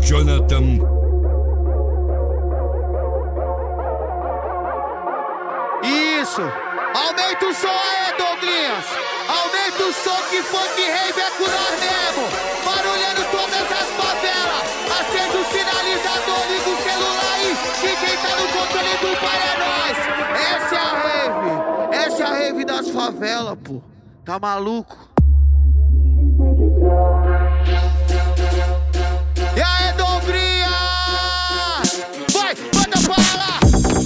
Jonathan. Isso! Aumenta o som aí, Douglinhas! Aumenta o som que funk rave é com nós mesmo! Barulhando todas as favelas! Acende o sinalizador, liga o celular aí! Que quem tá no controle do pai é nós! Essa é a rave! Essa é a rave das favelas, pô! Tá maluco? E aí, Douglinhas! Vai, manda pra lá!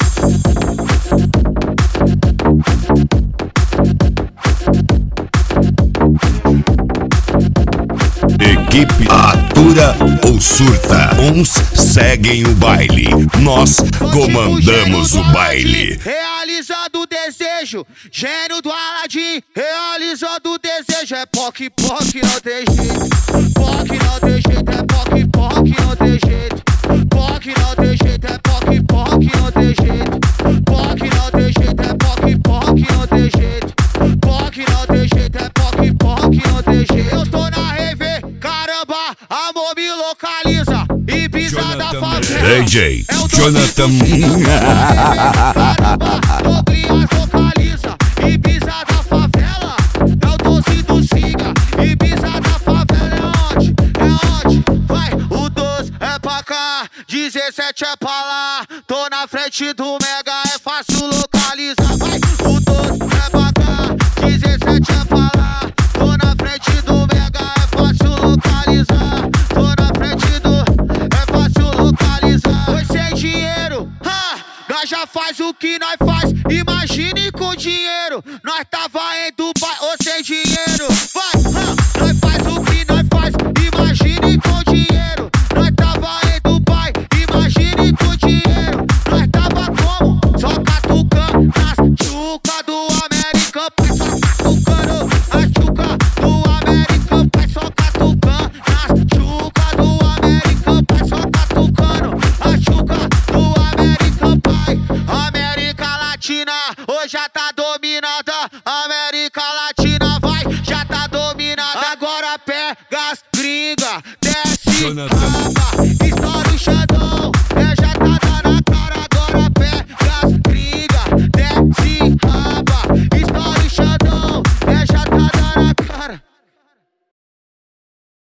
Equipe atura ou surta. Uns seguem o baile, nós comandamos o baile. Realizando o desejo, gênio do Aladim. Realizando o desejo, é POC, POC, não tem jeito. POC não tem jeito, é POC, POC, não tem jeito. POC não tem jeito, é POC, POC, não tem jeito. POC não tem jeito, é POC, POC, não tem jeito. POC não tem jeito, é POC, POC, não tem jeito. Eu tô na rave, caramba, amor me localiza. Ibiza da favela. DJ Jonathan. Douglinhas localiza. Ibiza da favela. É o doce do siga. Ibiza da favela é onde? É onde? Vai, o 12 é pra cá, 17 é pra lá. Tô na frente do Mega, é fácil localizar. Vai, o 12 é pra cá, 17 é pra lá. Tô na frente do Mega, é fácil localizar. Tô na frente do, é fácil localizar. Foi sem dinheiro, nós já faz o que nós faz. Imagine com dinheiro, nós tava em Dubai ou sem dinheiro. Vai, nós faz o que nós faz. Imagine com dinheiro, nós tava em Dubai. Imagine com dinheiro, nós tava como? Só catucando nas chuca do American Pie. Só catucando nas chuca do American Pie. Só catucando nas chuca do American Pie. Só catucando a chuca do American Pie. América Latina hoje já tá dominada. América Latina